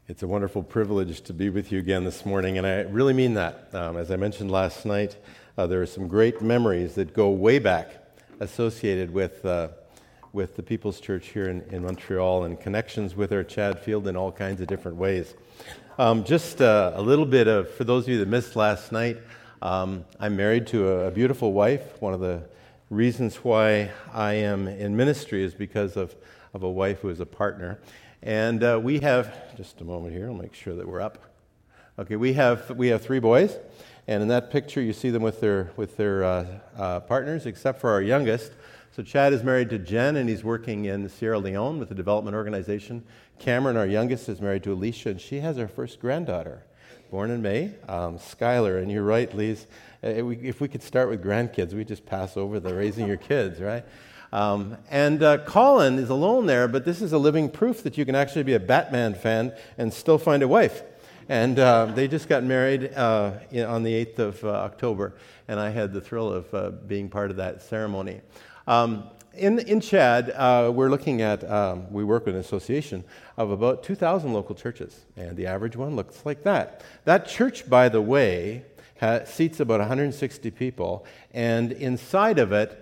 It's a wonderful privilege to be with you again this morning, and I really mean that. As I mentioned last night, there are some great memories that go way back associated with the People's Church here in Montreal and connections with our Chad Field in all kinds of different ways. Just a little bit of, for those of you that missed last night, I'm married to a beautiful wife. One of the reasons why I am in ministry is because of a wife who is a partner. And we have, just a moment here, I'll make sure that we're up. Okay, we have 3 boys, and in that picture you see them with their partners, except for our youngest. So Chad is married to Jen, and he's working in Sierra Leone with the development organization. Cameron, our youngest, is married to Alicia, and she has our first granddaughter, born in May, Skylar. And you're right, Lise, if we could start with grandkids, we just pass over the raising your kids, right? Colin is alone there, but this is a living proof that you can actually be a Batman fan and still find a wife. And they just got married on the 8th of October, and I had the thrill of being part of that ceremony. In Chad, we're looking at, we work with an association of about 2,000 local churches, and the average one looks like that. That church, by the way, seats about 160 people, and inside of it,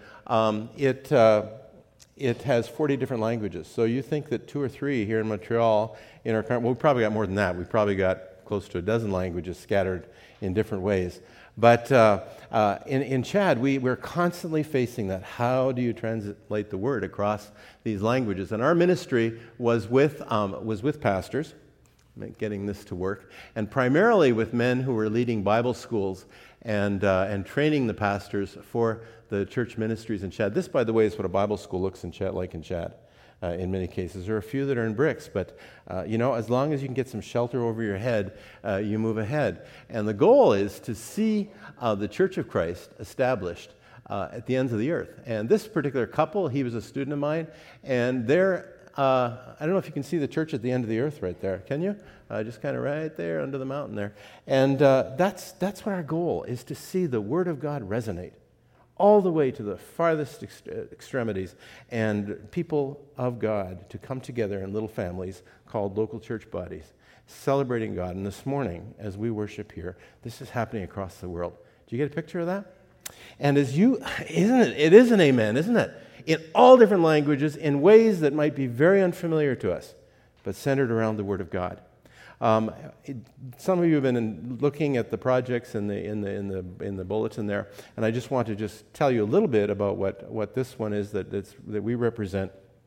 it has 40 different languages. So you think that 2 or 3 here in Montreal, in our current, well, we probably got more than that. We probably got close to a dozen languages scattered in different ways. But in Chad, we're constantly facing that. How do you translate the word across these languages? And our ministry was with pastors, getting this to work, and primarily with men who were leading Bible schools and training the pastors for the church ministries in Chad. This, by the way, is what a Bible school looks in Chad, in many cases. There are a few that are in bricks, but as long as you can get some shelter over your head, you move ahead. And the goal is to see the Church of Christ established at the ends of the earth. And this particular couple, he was a student of mine, and they're, I don't know if you can see the church at the end of the earth right there. Can you? Just kind of right there under the mountain there. And that's what our goal is, to see the Word of God resonate all the way to the farthest extremities, and people of God to come together in little families called local church bodies, celebrating God. And this morning, as we worship here, this is happening across the world. Do you get a picture of that? And it is an amen, isn't it? In all different languages, in ways that might be very unfamiliar to us, but centered around the Word of God. Some of you have been looking at the projects in the bulletin there, and I just want to tell you a little bit about what this one is that we represent.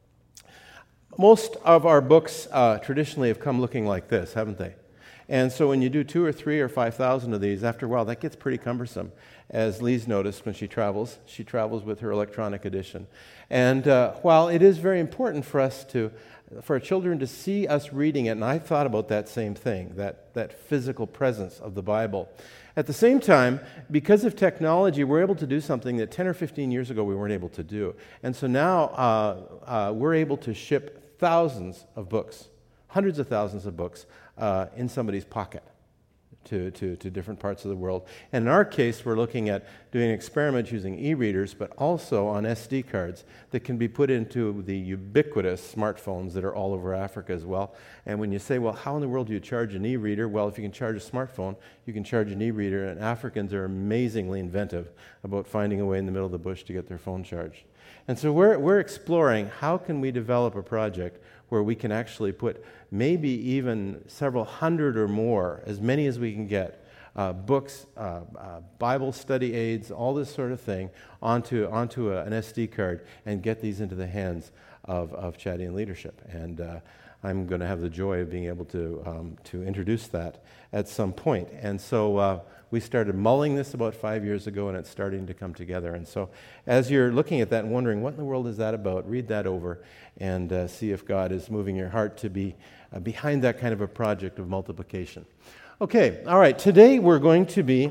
Most of our books traditionally have come looking like this, haven't they? And so when you do 2 or 3 or 5,000 of these, after a while, that gets pretty cumbersome. As Lise noticed when she travels with her electronic edition. And while it is very important for our children to see us reading it, and I thought about that same thing, that physical presence of the Bible. At the same time, because of technology, we're able to do something that 10 or 15 years ago we weren't able to do. And so now we're able to ship thousands of books, hundreds of thousands of books in somebody's pocket to different parts of the world. And in our case, we're looking at doing experiments using e-readers, but also on SD cards that can be put into the ubiquitous smartphones that are all over Africa as well. And when you say, well, how in the world do you charge an e-reader? Well, if you can charge a smartphone, you can charge an e-reader, and Africans are amazingly inventive about finding a way in the middle of the bush to get their phone charged. And so we're exploring how can we develop a project where we can actually put maybe even several hundred or more, as many as we can get, books, Bible study aids, all this sort of thing, onto an SD card and get these into the hands of Chadian leadership. And I'm going to have the joy of being able to introduce that at some point. And so we started mulling this about 5 years ago, and it's starting to come together. And so as you're looking at that and wondering, what in the world is that about, read that over and see if God is moving your heart to be behind that kind of a project of multiplication. Okay, all right. Today we're going to be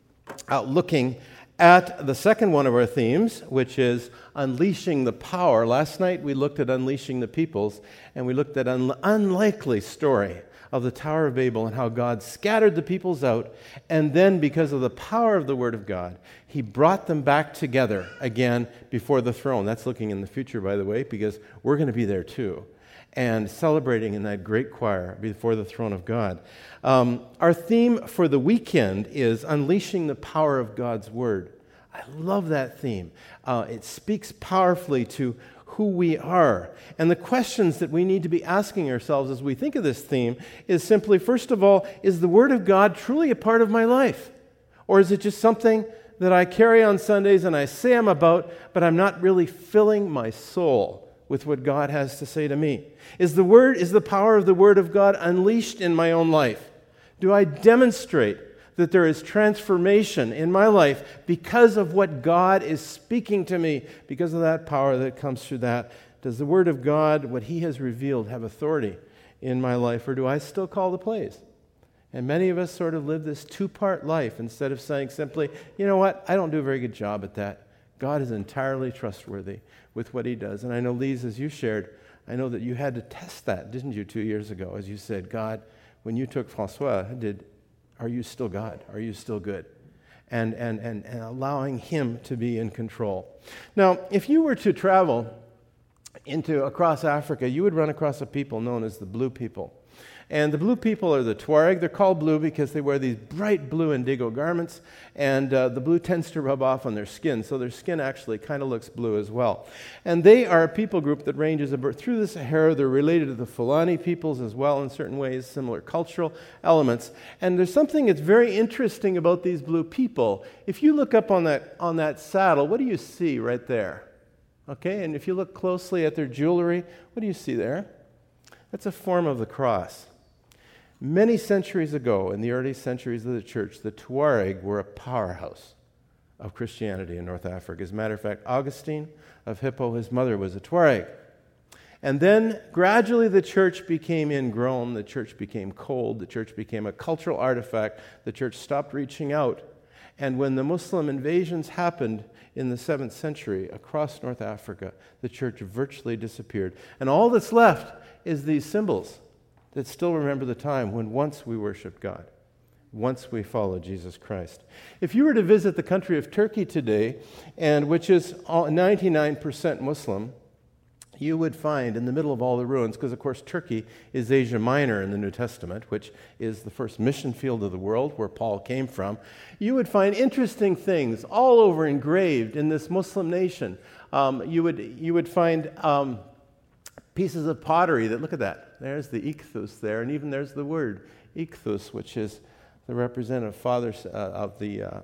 looking at the second one of our themes, which is unleashing the power. Last night we looked at unleashing the peoples, and we looked at an unlikely story of the Tower of Babel and how God scattered the peoples out, and then because of the power of the Word of God, He brought them back together again before the throne. That's looking in the future, by the way, because we're going to be there too. and celebrating in that great choir before the throne of God. Our theme for the weekend is Unleashing the Power of God's Word. I love that theme. It speaks powerfully to who we are. And the questions that we need to be asking ourselves as we think of this theme is simply, first of all, is the Word of God truly a part of my life? Or is it just something that I carry on Sundays and I say I'm about, but I'm not really filling my soul with what God has to say to me? Is the power of the Word of God unleashed in my own life? Do I demonstrate that there is transformation in my life because of what God is speaking to me, because of that power that comes through that? Does the Word of God, what He has revealed, have authority in my life, or do I still call the plays? And many of us sort of live this two-part life instead of saying simply, you know what, I don't do a very good job at that. God is entirely trustworthy with what He does. And I know, Lise, as you shared, I know that you had to test that, didn't you, 2 years ago, as you said, God, when you took Francois, are you still God? Are you still good? And allowing Him to be in control. Now, if you were to travel across Africa, you would run across a people known as the Blue people. And the Blue people are the Tuareg. They're called blue because they wear these bright blue indigo garments, and the blue tends to rub off on their skin, so their skin actually kind of looks blue as well. And they are a people group that ranges through the Sahara. They're related to the Fulani peoples as well in certain ways, similar cultural elements. And there's something that's very interesting about these blue people. If you look up on that saddle, what do you see right there? Okay, and if you look closely at their jewelry, what do you see there? That's a form of the cross. Many centuries ago, in the early centuries of the church, the Tuareg were a powerhouse of Christianity in North Africa. As a matter of fact, Augustine of Hippo, his mother, was a Tuareg. And then gradually the church became ingrown, the church became cold, the church became a cultural artifact, the church stopped reaching out. And when the Muslim invasions happened in the 7th century across North Africa, the church virtually disappeared. And all that's left is these symbols that still remember the time when once we worshiped God, once we followed Jesus Christ. If you were to visit the country of Turkey today, and which is 99% Muslim, you would find in the middle of all the ruins, because of course Turkey is Asia Minor in the New Testament, which is the first mission field of the world where Paul came from, you would find interesting things all over engraved in this Muslim nation. You would find pieces of pottery that, look at that, there's the ichthus there, and even there's the word ichthus, which is the representative father of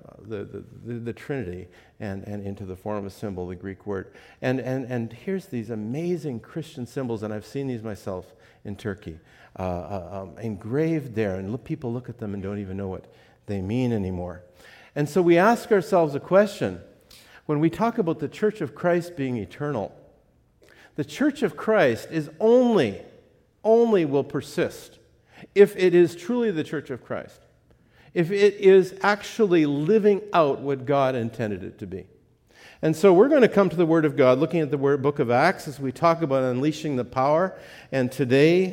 the Trinity, and into the form of a symbol, the Greek word. And here's these amazing Christian symbols, and I've seen these myself in Turkey, engraved there, and people look at them and don't even know what they mean anymore. And so we ask ourselves a question. When we talk about the Church of Christ being eternal, the Church of Christ is only will persist if it is truly the Church of Christ, if it is actually living out what God intended it to be. And so we're going to come to the Word of God, looking at the book of Acts as we talk about unleashing the power, and today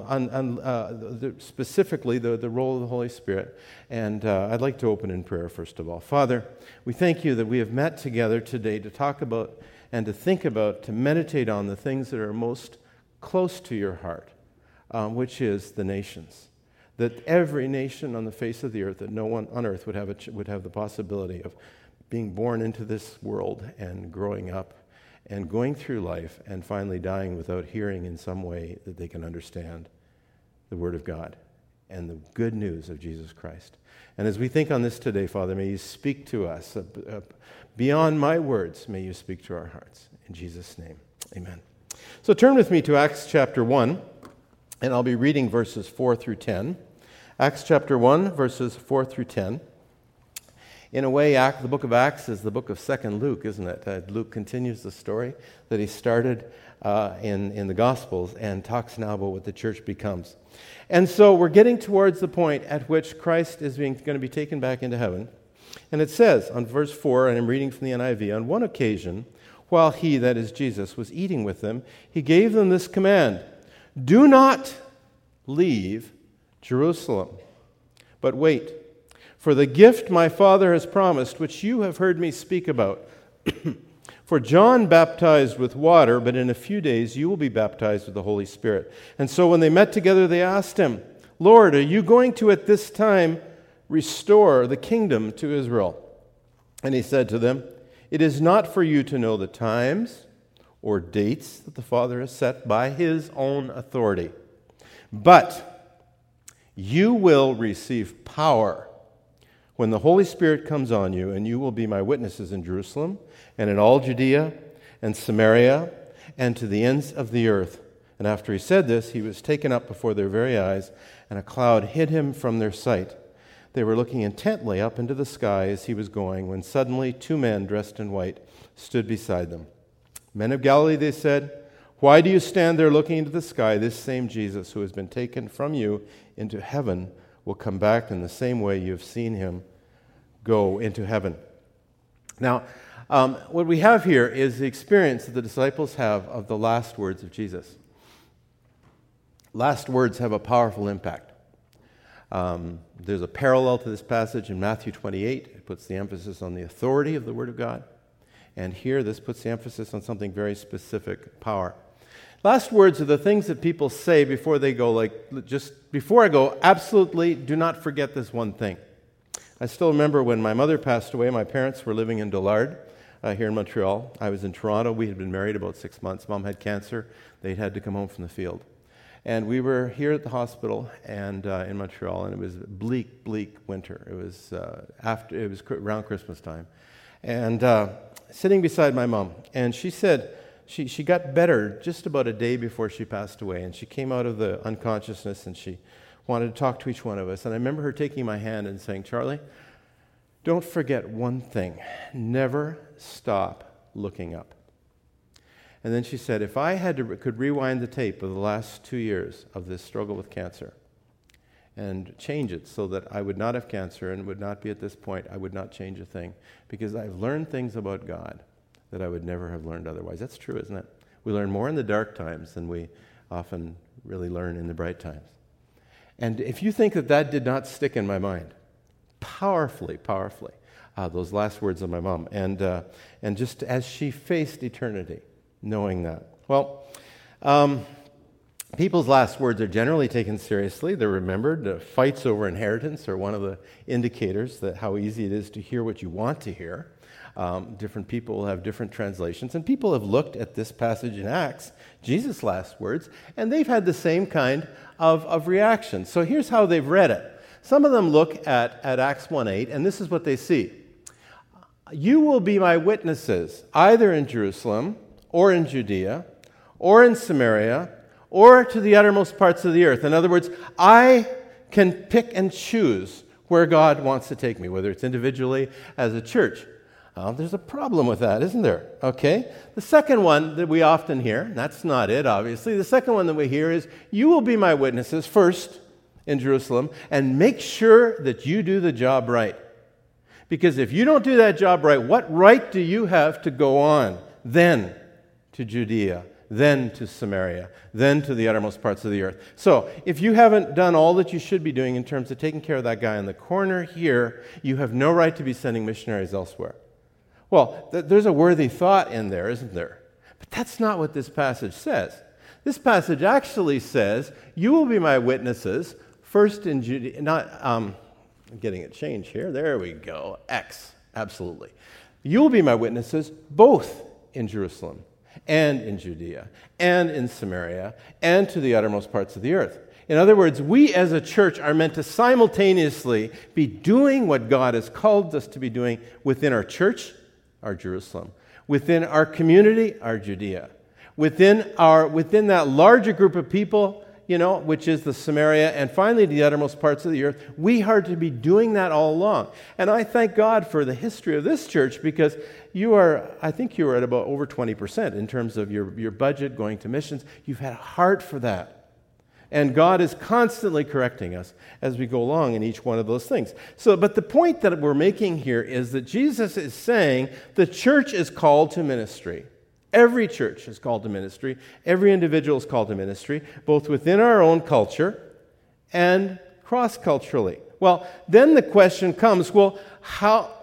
specifically the role of the Holy Spirit. And I'd like to open in prayer first of all. Father, we thank you that we have met together today to talk about and to think about, to meditate on the things that are most close to your heart, which is the nations. That every nation on the face of the earth, that no one on earth would have the possibility of being born into this world and growing up and going through life and finally dying without hearing in some way that they can understand the Word of God and the good news of Jesus Christ. And as we think on this today, Father, may you speak to us. Beyond my words, may you speak to our hearts. In Jesus' name, amen. So turn with me to Acts chapter 1, and I'll be reading verses 4 through 10. Acts chapter 1, verses 4 through 10. In a way, the book of Acts is the book of 2nd Luke, isn't it? Luke continues the story that he started in the Gospels and talks now about what the church becomes. And so we're getting towards the point at which Christ is going to be taken back into heaven. And it says on verse 4, and I'm reading from the NIV, on one occasion, while he, that is Jesus, was eating with them, he gave them this command: do not leave Jerusalem, but wait for the gift my Father has promised, which you have heard me speak about. For For John baptized with water, but in a few days you will be baptized with the Holy Spirit." And so when they met together, they asked him, "Lord, are you going to at this time restore the kingdom to Israel?" And he said to them, "It is not for you to know the times or dates that the Father has set by his own authority, but you will receive power when the Holy Spirit comes on you, and you will be my witnesses in Jerusalem and in all Judea and Samaria and to the ends of the earth." And after he said this, he was taken up before their very eyes, and a cloud hid him from their sight. They were looking intently up into the sky as he was going, when suddenly 2 men dressed in white stood beside them. "Men of Galilee," they said, "why do you stand there looking into the sky? This same Jesus who has been taken from you into heaven will come back in the same way you have seen him go into heaven." Now, what we have here is the experience that the disciples have of the last words of Jesus. Last words have a powerful impact. There's a parallel to this passage in Matthew 28. It puts the emphasis on the authority of the Word of God. And here, this puts the emphasis on something very specific, power. Last words are the things that people say before they go, like, just before I go, absolutely do not forget this one thing. I still remember when my mother passed away, my parents were living in Dollard here in Montreal. I was in Toronto. We had been married about 6 months. Mom had cancer. They had to come home from the field. And we were here at the hospital and in Montreal, and it was bleak, bleak winter. It was around Christmas time. And sitting beside my mom, and she said, She got better just about a day before she passed away, and she came out of the unconsciousness, and she wanted to talk to each one of us. And I remember her taking my hand and saying, "Charlie, don't forget one thing. Never stop looking up." And then she said, if I could rewind the tape of the last 2 years of this struggle with cancer and change it so that I would not have cancer and would not be at this point, I would not change a thing, because I've learned things about God that I would never have learned otherwise. That's true, isn't it? We learn more in the dark times than we often really learn in the bright times. And if you think that did not stick in my mind, powerfully, those last words of my mom, and just as she faced eternity, knowing that. Well, people's last words are generally taken seriously. They're remembered. Fights over inheritance are one of the indicators that how easy it is to hear what you want to hear. Different people will have different translations, and people have looked at this passage in Acts, Jesus' last words, and they've had the same kind of reaction. So here's how they've read it. Some of them look at Acts 1:8, and this is what they see. "You will be my witnesses, either in Jerusalem, or in Judea, or in Samaria, or to the uttermost parts of the earth." In other words, I can pick and choose where God wants to take me, whether it's individually as a church. There's a problem with that, isn't there? Okay. The second one that we often hear, and that's not it, obviously. The second one that we hear is, "You will be my witnesses first in Jerusalem, and make sure that you do the job right. Because if you don't do that job right, what right do you have to go on then to Judea, then to Samaria, then to the uttermost parts of the earth?" So, if you haven't done all that you should be doing in terms of taking care of that guy in the corner here, you have no right to be sending missionaries elsewhere. Well, there's a worthy thought in there, isn't there? But that's not what this passage says. This passage actually says, "You will be my witnesses, first in Judea," I'm getting it changed here. There we go. X, absolutely. "You will be my witnesses both in Jerusalem and in Judea and in Samaria and to the uttermost parts of the earth." In other words, we as a church are meant to simultaneously be doing what God has called us to be doing within our church, our Jerusalem, within our community, our Judea, within that larger group of people, which is the Samaria, and finally the uttermost parts of the earth. We are to be doing that all along. And I thank God for the history of this church, because I think you are at about over 20% in terms of your budget going to missions. You've had a heart for that. And God is constantly correcting us as we go along in each one of those things. But the point that we're making here is that Jesus is saying the church is called to ministry. Every church is called to ministry. Every individual is called to ministry, both within our own culture and cross-culturally. Well, then the question comes, well,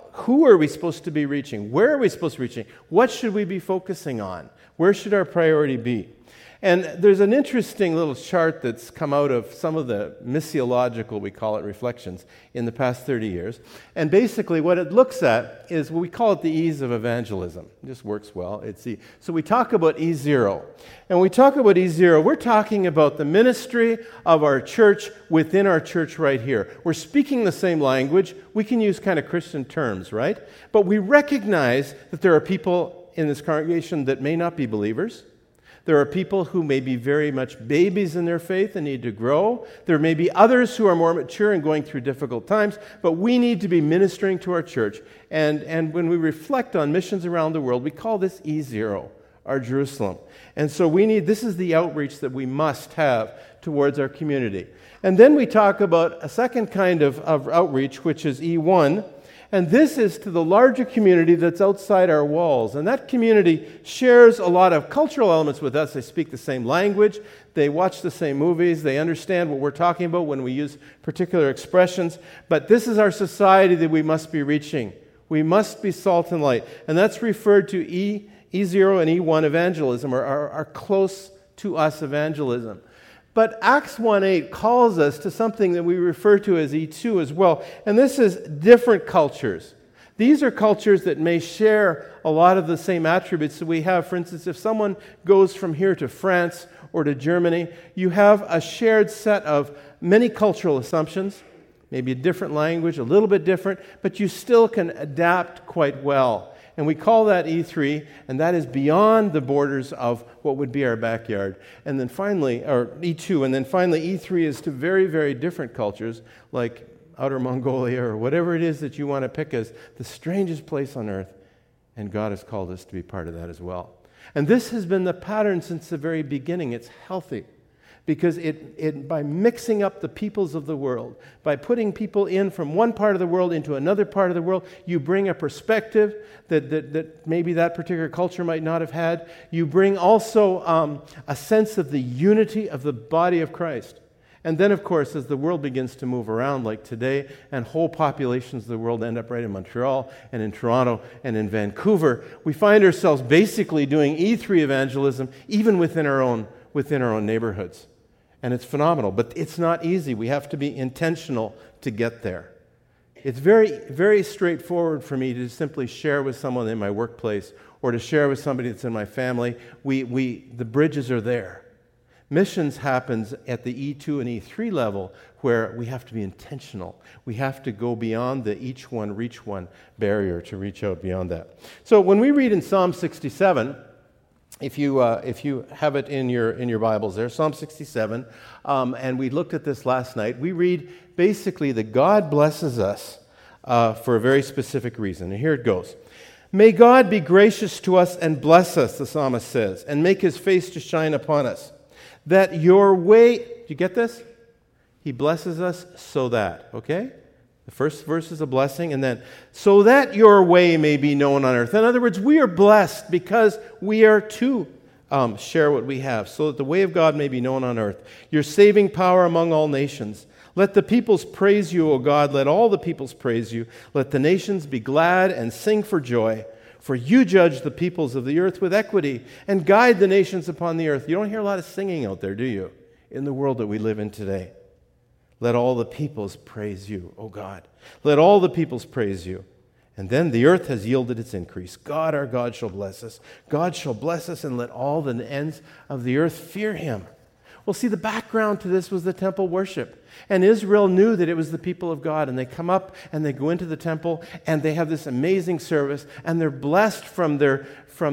who are we supposed to be reaching? Where are we supposed to be reaching? What should we be focusing on? Where should our priority be? And there's an interesting little chart that's come out of some of the missiological, we call it, reflections in the past 30 years. And basically what it looks at is, we call it the E's of evangelism. It just works well. So we talk about E0. And when we talk about E0, we're talking about the ministry of our church within our church right here. We're speaking the same language. We can use kind of Christian terms, right? But we recognize that there are people in this congregation that may not be believers. There are people who may be very much babies in their faith and need to grow. There may be others who are more mature and going through difficult times, but we need to be ministering to our church. And when we reflect on missions around the world, we call this E0, our Jerusalem. And so this is the outreach that we must have towards our community. And then we talk about a second kind of outreach, which is E1. And this is to the larger community that's outside our walls. And that community shares a lot of cultural elements with us. They speak the same language. They watch the same movies. They understand what we're talking about when we use particular expressions. But this is our society that we must be reaching. We must be salt and light. And that's referred to E0 and E1 evangelism, or our close to us evangelism. But Acts 1:8 calls us to something that we refer to as E2 as well. And this is different cultures. These are cultures that may share a lot of the same attributes that we have. For instance, if someone goes from here to France or to Germany, you have a shared set of many cultural assumptions, maybe a different language, a little bit different, but you still can adapt quite well. And we call that E3, and that is beyond the borders of what would be our backyard. And then finally, or E2, and then finally E3 is to very, very different cultures, like Outer Mongolia or whatever it is that you want to pick as the strangest place on earth. And God has called us to be part of that as well. And this has been the pattern since the very beginning. It's healthy. Because by mixing up the peoples of the world, by putting people in from one part of the world into another part of the world, you bring a perspective that maybe that particular culture might not have had. You bring also a sense of the unity of the body of Christ. And then, of course, as the world begins to move around like today, and whole populations of the world end up right in Montreal and in Toronto and in Vancouver, we find ourselves basically doing E3 evangelism even within our own neighborhoods. And it's phenomenal, but it's not easy. We have to be intentional to get there. It's very, very straightforward for me to simply share with someone in my workplace or to share with somebody that's in my family. The bridges are there. Missions happens at the E2 and E3 level where we have to be intentional. We have to go beyond the each one, reach one barrier to reach out beyond that. So when we read in Psalm 67, if you have it in your Bibles there, Psalm 67, and we looked at this last night, we read basically that God blesses us for a very specific reason. And here it goes. May God be gracious to us and bless us, the psalmist says, and make his face to shine upon us. That your way, do you get this? He blesses us so that, okay? The first verse is a blessing, and then, so that your way may be known on earth. In other words, we are blessed because we are to share what we have, so that the way of God may be known on earth. Your saving power among all nations. Let the peoples praise you, O God. Let all the peoples praise you. Let the nations be glad and sing for joy. For you judge the peoples of the earth with equity and guide the nations upon the earth. You don't hear a lot of singing out there, do you, in the world that we live in today? Let all the peoples praise you, O God. Let all the peoples praise you. And then the earth has yielded its increase. God, our God, shall bless us. God shall bless us, and let all the ends of the earth fear him. Well, see, the background to this was the temple worship. And Israel knew that it was the people of God. And they come up and they go into the temple and they have this amazing service. And they're blessed from their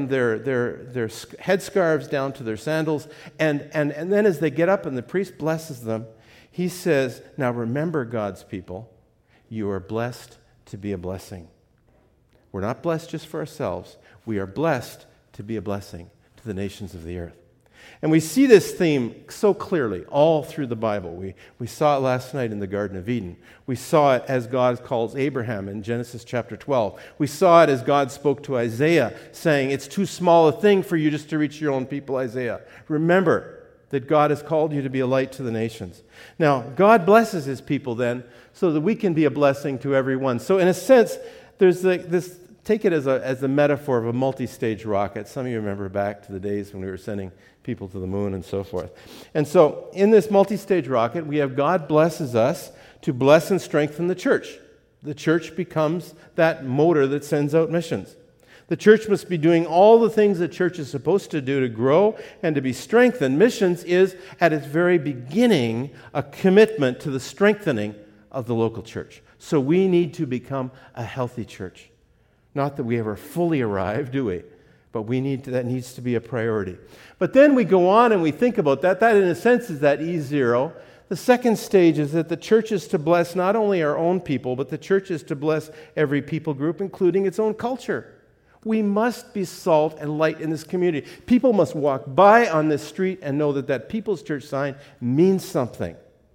headscarves down to their sandals. And then as they get up and the priest blesses them, he says, now remember, God's people, you are blessed to be a blessing. We're not blessed just for ourselves. We are blessed to be a blessing to the nations of the earth. And we see this theme so clearly all through the Bible. We saw it last night in the Garden of Eden. We saw it as God calls Abraham in Genesis chapter 12. We saw it as God spoke to Isaiah, saying, it's too small a thing for you just to reach your own people, Isaiah. Remember that God has called you to be a light to the nations. Now, God blesses his people then so that we can be a blessing to everyone. So in a sense, there's this, take it as a metaphor of a multi-stage rocket. Some of you remember back to the days when we were sending people to the moon and so forth. And so in this multi-stage rocket, we have God blesses us to bless and strengthen the church. The church becomes that motor that sends out missions. The church must be doing all the things the church is supposed to do to grow and to be strengthened. Missions is, at its very beginning, a commitment to the strengthening of the local church. So we need to become a healthy church. Not that we ever fully arrive, do we? But that needs to be a priority. But then we go on and we think about that. That, in a sense, is that E0. The second stage is that the church is to bless not only our own people, but the church is to bless every people group, including its own culture. We must be salt and light in this community. People must walk by on this street and know that that People's Church sign means something.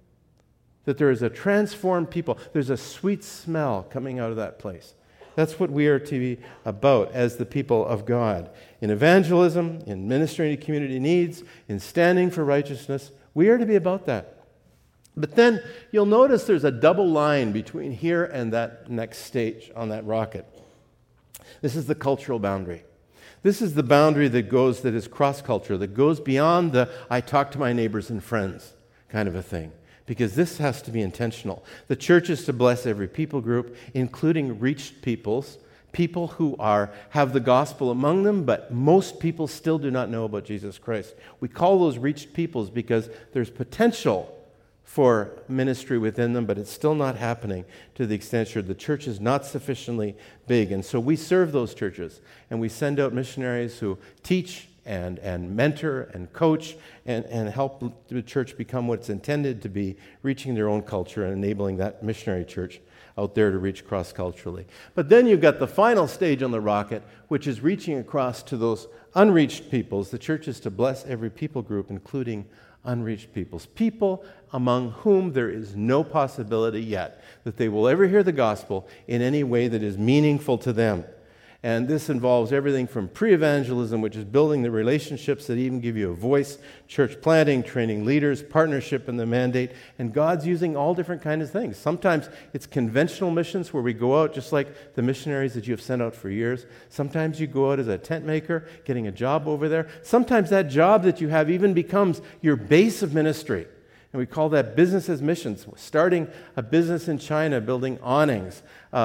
That there is a transformed people. There's a sweet smell coming out of that place. That's what we are to be about as the people of God. In evangelism, in ministering to community needs, in standing for righteousness, we are to be about that. But then you'll notice there's a double line between here and that next stage on that rocket. This is the cultural boundary. This is the boundary that is cross-culture, that goes beyond the I talk to my neighbors and friends kind of a thing. Because this has to be intentional. The church is to bless every people group, including reached peoples, people who have the gospel among them, but most people still do not know about Jesus Christ. We call those reached peoples because there's potential for ministry within them, but it's still not happening to the extent sure the church is not sufficiently big. And so we serve those churches, and we send out missionaries who teach and mentor and coach and help the church become what it's intended to be, reaching their own culture and enabling that missionary church out there to reach cross-culturally. But then you've got the final stage on the rocket, which is reaching across to those unreached peoples. The church is to bless every people group, including unreached peoples. People among whom there is no possibility yet that they will ever hear the gospel in any way that is meaningful to them. And this involves everything from pre-evangelism, which is building the relationships that even give you a voice, church planting, training leaders, partnership in the mandate, and God's using all different kinds of things. Sometimes it's conventional missions where we go out just like the missionaries that you have sent out for years. Sometimes you go out as a tent maker, getting a job over there. Sometimes that job that you have even becomes your base of ministry. And we call that business as missions. Starting a business in China, building awnings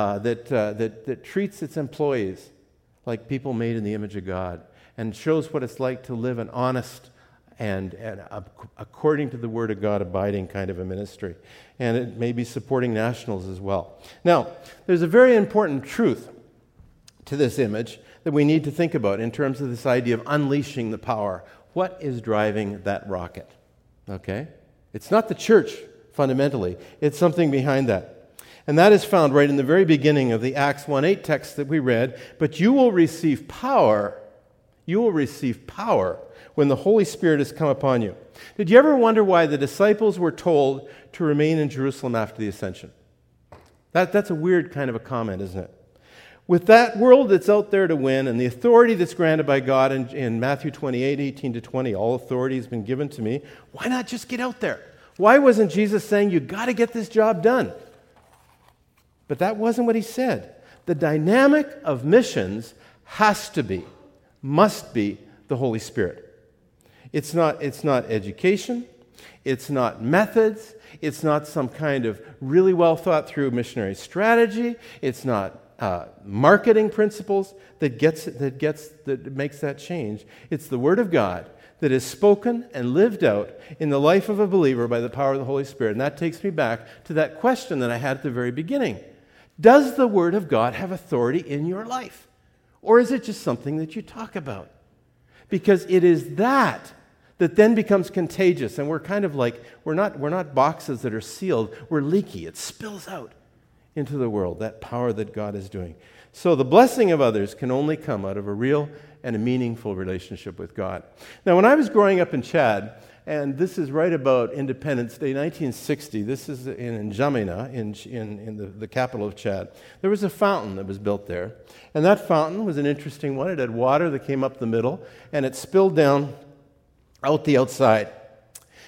that treats its employees like people made in the image of God and shows what it's like to live an honest and according to the Word of God, abiding kind of a ministry. And it may be supporting nationals as well. Now, there's a very important truth to this image that we need to think about in terms of this idea of unleashing the power. What is driving that rocket? Okay? It's not the church, fundamentally. It's something behind that. And that is found right in the very beginning of the Acts 1:8 text that we read. But you will receive power. You will receive power when the Holy Spirit has come upon you. Did you ever wonder why the disciples were told to remain in Jerusalem after the ascension? That's a weird kind of a comment, isn't it? With that world that's out there to win and the authority that's granted by God in Matthew 28:18-20, all authority has been given to me, why not just get out there? Why wasn't Jesus saying, you got to get this job done? But that wasn't what he said. The dynamic of missions must be the Holy Spirit. It's not education. It's not methods. It's not some kind of really well thought through missionary strategy. It's not marketing principles that makes that change. It's the Word of God that is spoken and lived out in the life of a believer by the power of the Holy Spirit. And that takes me back to that question that I had at the very beginning. Does the Word of God have authority in your life? Or is it just something that you talk about? Because it is that then becomes contagious. And we're kind of like, we're not boxes that are sealed. We're leaky. It spills out into the world, that power that God is doing. So the blessing of others can only come out of a real and a meaningful relationship with God. Now, when I was growing up in Chad, and this is right about Independence Day, 1960, this is in N'Djamena, in the capital of Chad, there was a fountain that was built there. And that fountain was an interesting one. It had water that came up the middle, and it spilled down out the outside.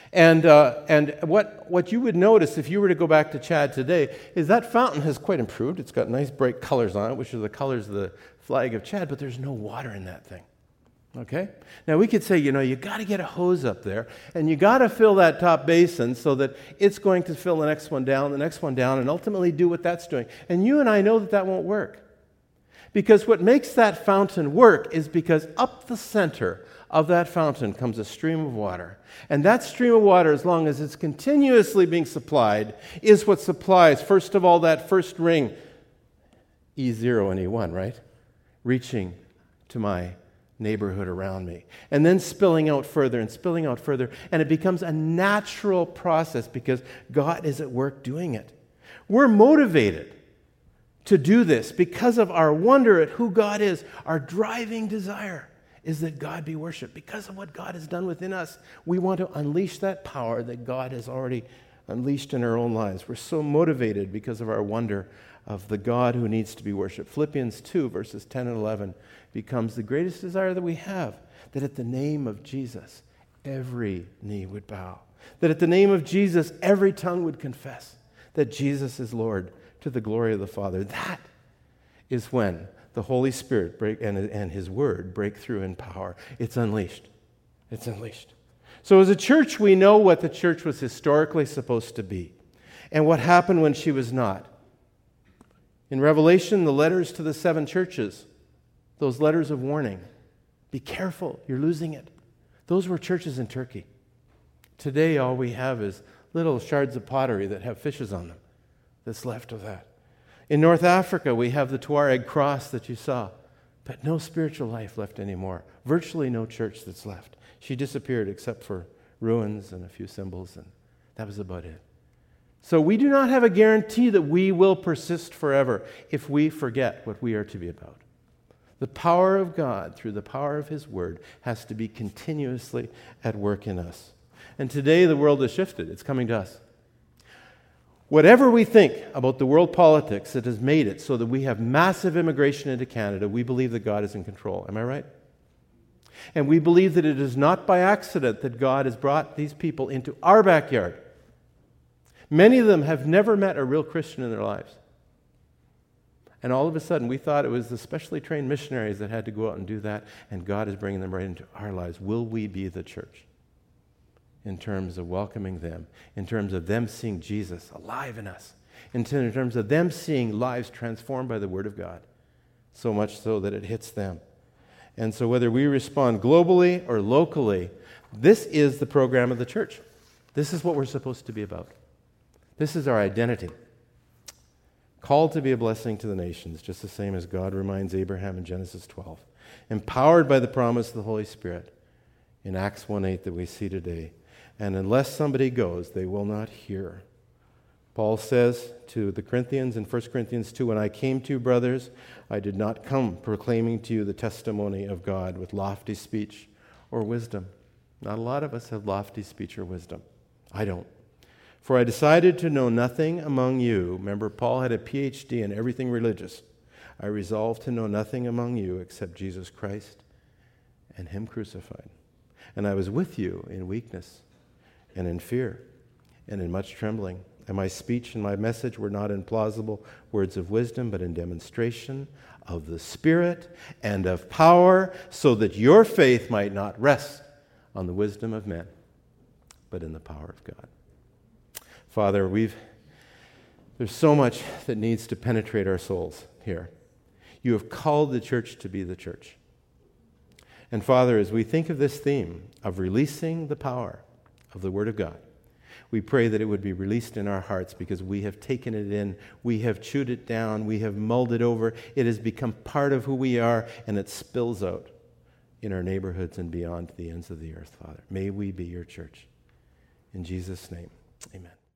And what you would notice if you were to go back to Chad today is that fountain has quite improved. It's got nice bright colors on it, which are the colors of the flag of Chad, but there's no water in that thing. Okay? Now we could say, you got to get a hose up there, and you got to fill that top basin so that it's going to fill the next one down, and ultimately do what that's doing. And you and I know that won't work. Because what makes that fountain work is because up the center of that fountain comes a stream of water. And that stream of water, as long as it's continuously being supplied, is what supplies, first of all, that first ring, E0 and E1, right? Reaching to my neighborhood around me. And then spilling out further. And it becomes a natural process because God is at work doing it. We're motivated to do this because of our wonder at who God is. Our driving desire is that God be worshipped. Because of what God has done within us, we want to unleash that power that God has already unleashed in our own lives. We're so motivated because of our wonder of the God who needs to be worshipped. Philippians 2, verses 10 and 11 becomes the greatest desire that we have, that at the name of Jesus, every knee would bow. That at the name of Jesus, every tongue would confess that Jesus is Lord, to the glory of the Father. That is when the Holy Spirit and His Word break through in power. It's unleashed. It's unleashed. So as a church, we know what the church was historically supposed to be and what happened when she was not. In Revelation, the letters to the 7 churches, those letters of warning, be careful, you're losing it. Those were churches in Turkey. Today, all we have is little shards of pottery that have fishes on them. That's left of that. In North Africa, we have the Tuareg cross that you saw, but no spiritual life left anymore. Virtually no church that's left. She disappeared except for ruins and a few symbols, and that was about it. So we do not have a guarantee that we will persist forever if we forget what we are to be about. The power of God, through the power of His Word, has to be continuously at work in us. And today the world has shifted. It's coming to us. Whatever we think about the world politics that has made it so that we have massive immigration into Canada, we believe that God is in control. Am I right? And we believe that it is not by accident that God has brought these people into our backyard. Many of them have never met a real Christian in their lives. And all of a sudden, we thought it was the specially trained missionaries that had to go out and do that, and God is bringing them right into our lives. Will we be the church? In terms of welcoming them, in terms of them seeing Jesus alive in us, in terms of them seeing lives transformed by the Word of God, so much so that it hits them. And so whether we respond globally or locally, this is the program of the church. This is what we're supposed to be about. This is our identity. Called to be a blessing to the nations, just the same as God reminds Abraham in Genesis 12. Empowered by the promise of the Holy Spirit in Acts 1:8 that we see today. And unless somebody goes, they will not hear. Paul says to the Corinthians in 1 Corinthians 2, when I came to you, brothers, I did not come proclaiming to you the testimony of God with lofty speech or wisdom. Not a lot of us have lofty speech or wisdom. I don't. For I decided to know nothing among you. Remember, Paul had a PhD in everything religious. I resolved to know nothing among you except Jesus Christ and Him crucified. And I was with you in weakness and in fear, and in much trembling. And my speech and my message were not in plausible words of wisdom, but in demonstration of the Spirit and of power, so that your faith might not rest on the wisdom of men, but in the power of God. Father, there's so much that needs to penetrate our souls here. You have called the church to be the church. And Father, as we think of this theme of releasing the power of the Word of God, we pray that it would be released in our hearts because we have taken it in, we have chewed it down, we have mulled it over, it has become part of who we are, and it spills out in our neighborhoods and beyond to the ends of the earth, Father. May we be your church. In Jesus' name, amen.